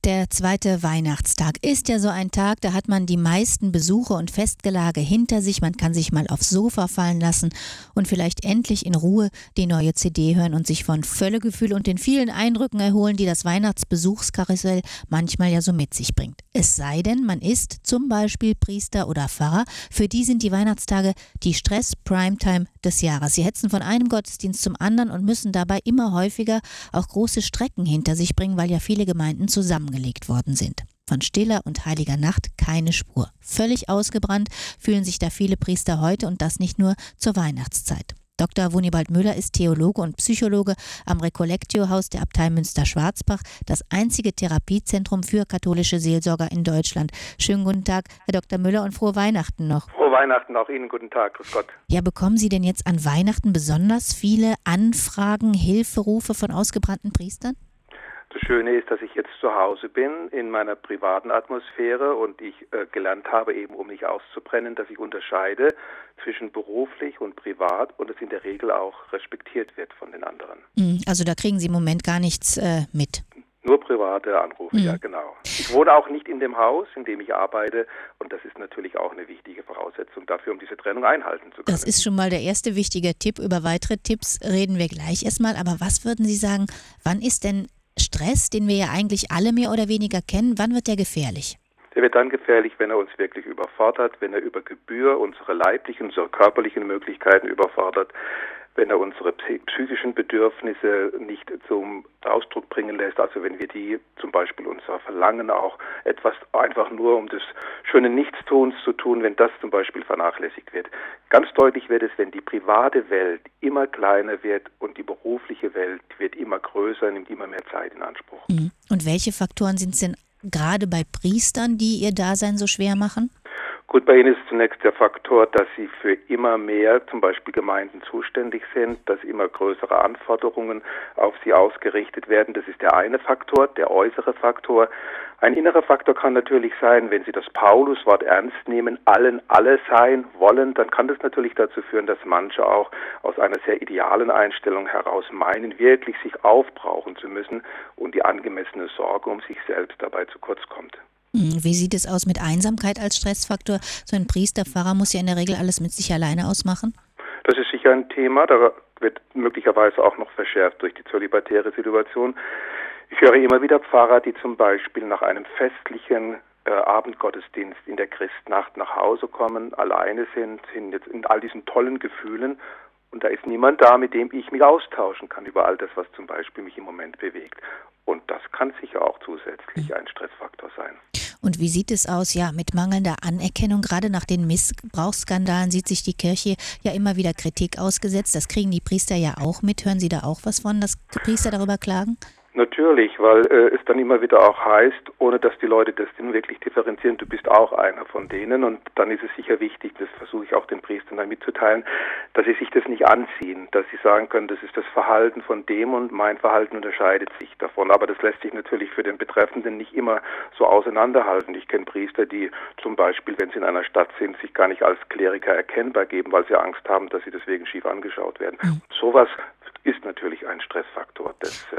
Der zweite Weihnachtstag ist ja so ein Tag, da hat man die meisten Besuche und Festgelage hinter sich. Man kann sich mal aufs Sofa fallen lassen und vielleicht endlich in Ruhe die neue CD hören und sich von Völlegefühl und den vielen Eindrücken erholen, die das Weihnachtsbesuchskarussell manchmal ja so mit sich bringt. Es sei denn, man ist zum Beispiel Priester oder Pfarrer. Für die sind die Weihnachtstage die Stress-Primetime des Jahres. Sie hetzen von einem Gottesdienst zum anderen und müssen dabei immer häufiger auch große Strecken hinter sich bringen, weil ja viele Gemeinden zusammengelegt worden sind. Von stiller und heiliger Nacht keine Spur. Völlig ausgebrannt fühlen sich da viele Priester heute und das nicht nur zur Weihnachtszeit. Dr. Wunibald Müller ist Theologe und Psychologe am Recollectio-Haus der Abtei Münster-Schwarzbach, das einzige Therapiezentrum für katholische Seelsorger in Deutschland. Schönen guten Tag, Herr Dr. Müller, und frohe Weihnachten noch. Frohe Weihnachten auch Ihnen, guten Tag, grüß Gott. Ja, bekommen Sie denn jetzt an Weihnachten besonders viele Anfragen, Hilferufe von ausgebrannten Priestern? Das Schöne ist, dass ich jetzt zu Hause bin, in meiner privaten Atmosphäre und ich gelernt habe, eben um nicht auszubrennen, dass ich unterscheide zwischen beruflich und privat und es in der Regel auch respektiert wird von den anderen. Also da kriegen Sie im Moment gar nichts mit? Nur private Anrufe, ja genau. Ich wohne auch nicht in dem Haus, in dem ich arbeite und das ist natürlich auch eine wichtige Voraussetzung dafür, um diese Trennung einhalten zu können. Das ist schon mal der erste wichtige Tipp. Über weitere Tipps reden wir gleich erstmal. Aber was würden Sie sagen, wann ist denn Stress, den wir ja eigentlich alle mehr oder weniger kennen, wann wird der gefährlich? Der wird dann gefährlich, wenn er uns wirklich überfordert, wenn er über Gebühr unsere leiblichen, unsere körperlichen Möglichkeiten überfordert, wenn er unsere psychischen Bedürfnisse nicht zum Ausdruck bringen lässt, also wenn wir die zum Beispiel unser Verlangen auch etwas einfach nur um des schönen Nichtstuns zu tun, wenn das zum Beispiel vernachlässigt wird. Ganz deutlich wird es, wenn die private Welt immer kleiner wird und die berufliche Welt wird immer größer, nimmt immer mehr Zeit in Anspruch. Und welche Faktoren sind es denn gerade bei Priestern, die ihr Dasein so schwer machen? Gut, bei Ihnen ist zunächst der Faktor, dass Sie für immer mehr, zum Beispiel Gemeinden, zuständig sind, dass immer größere Anforderungen auf Sie ausgerichtet werden. Das ist der eine Faktor, der äußere Faktor. Ein innerer Faktor kann natürlich sein, wenn Sie das Pauluswort ernst nehmen, allen alle sein wollen, dann kann das natürlich dazu führen, dass manche auch aus einer sehr idealen Einstellung heraus meinen, wirklich sich aufbrauchen zu müssen und die angemessene Sorge um sich selbst dabei zu kurz kommt. Wie sieht es aus mit Einsamkeit als Stressfaktor? So ein Priester, Pfarrer muss ja in der Regel alles mit sich alleine ausmachen. Das ist sicher ein Thema, da wird möglicherweise auch noch verschärft durch die zölibatäre Situation. Ich höre immer wieder Pfarrer, die zum Beispiel nach einem festlichen Abendgottesdienst in der Christnacht nach Hause kommen, alleine sind jetzt in all diesen tollen Gefühlen und da ist niemand da, mit dem ich mich austauschen kann über all das, was zum Beispiel mich im Moment bewegt. Und das kann sicher auch zusätzlich ein Stressfaktor sein. Und wie sieht es aus, mit mangelnder Anerkennung? Gerade nach den Missbrauchsskandalen sieht sich die Kirche ja immer wieder Kritik ausgesetzt. Das kriegen die Priester ja auch mit. Hören Sie da auch was von, dass die Priester darüber klagen? Natürlich, weil es dann immer wieder auch heißt, ohne dass die Leute das denn wirklich differenzieren, du bist auch einer von denen und dann ist es sicher wichtig, das versuche ich auch den Priestern dann mitzuteilen, dass sie sich das nicht anziehen, dass sie sagen können, das ist das Verhalten von dem und mein Verhalten unterscheidet sich davon, aber das lässt sich natürlich für den Betreffenden nicht immer so auseinanderhalten. Ich kenne Priester, die zum Beispiel, wenn sie in einer Stadt sind, sich gar nicht als Kleriker erkennbar geben, weil sie Angst haben, dass sie deswegen schief angeschaut werden. Sowas ist natürlich ein Stressfaktor,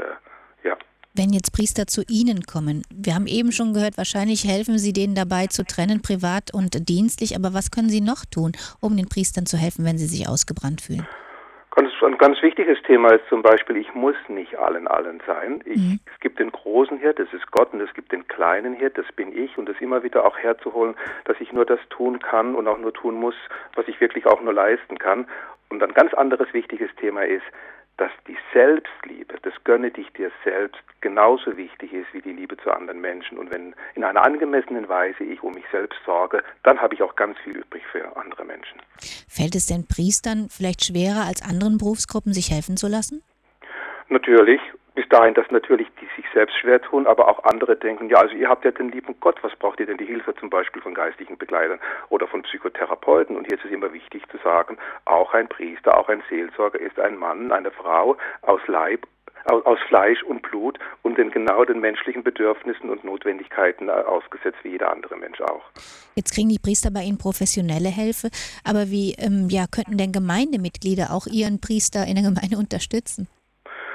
Wenn jetzt Priester zu Ihnen kommen, wir haben eben schon gehört, wahrscheinlich helfen Sie denen dabei zu trennen, privat und dienstlich, aber was können Sie noch tun, um den Priestern zu helfen, wenn sie sich ausgebrannt fühlen? Ein ganz wichtiges Thema ist zum Beispiel, ich muss nicht allen sein. Es gibt den großen Hirt, das ist Gott, und es gibt den kleinen Hirt, das bin ich, und das immer wieder auch herzuholen, dass ich nur das tun kann und auch nur tun muss, was ich wirklich auch nur leisten kann. Und ein ganz anderes wichtiges Thema ist, dass die Selbstliebe, das gönne dich dir selbst, genauso wichtig ist wie die Liebe zu anderen Menschen. Und wenn in einer angemessenen Weise ich um mich selbst sorge, dann habe ich auch ganz viel übrig für andere Menschen. Fällt es den Priestern vielleicht schwerer als anderen Berufsgruppen, sich helfen zu lassen? Natürlich. Bis dahin, dass natürlich die sich selbst schwer tun, aber auch andere denken, ja, also ihr habt ja den lieben Gott, was braucht ihr denn die Hilfe zum Beispiel von geistlichen Begleitern oder von Psychotherapeuten? Und hier ist es immer wichtig zu sagen, auch ein Priester, auch ein Seelsorger ist ein Mann, eine Frau aus Fleisch und Blut und genau den menschlichen Bedürfnissen und Notwendigkeiten ausgesetzt wie jeder andere Mensch auch. Jetzt kriegen die Priester bei Ihnen professionelle Hilfe, aber wie könnten denn Gemeindemitglieder auch ihren Priester in der Gemeinde unterstützen?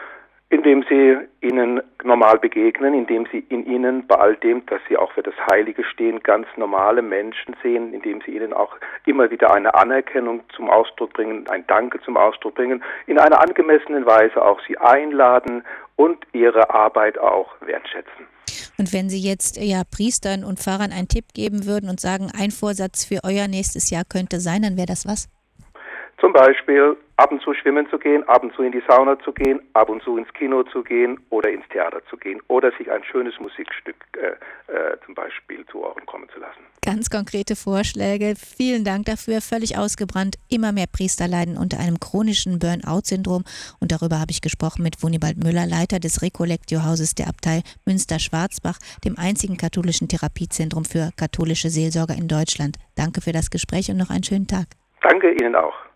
Indem sie ihnen normal begegnen, indem sie in ihnen bei all dem, dass sie auch für das Heilige stehen, ganz normale Menschen sehen, indem sie ihnen auch immer wieder eine Anerkennung zum Ausdruck bringen, ein Danke zum Ausdruck bringen, in einer angemessenen Weise auch sie einladen und ihre Arbeit auch wertschätzen. Und wenn Sie jetzt Priestern und Pfarrern einen Tipp geben würden und sagen, ein Vorsatz für euer nächstes Jahr könnte sein, dann wäre das was? Zum Beispiel ab und zu schwimmen zu gehen, ab und zu in die Sauna zu gehen, ab und zu ins Kino zu gehen oder ins Theater zu gehen oder sich ein schönes Musikstück zum Beispiel zu Ohren kommen zu lassen. Ganz konkrete Vorschläge. Vielen Dank dafür. Völlig ausgebrannt. Immer mehr Priester leiden unter einem chronischen Burnout-Syndrom. Und darüber habe ich gesprochen mit Wunibald Müller, Leiter des Recollectio-Hauses der Abtei Münster-Schwarzbach, dem einzigen katholischen Therapiezentrum für katholische Seelsorger in Deutschland. Danke für das Gespräch und noch einen schönen Tag. Danke Ihnen auch.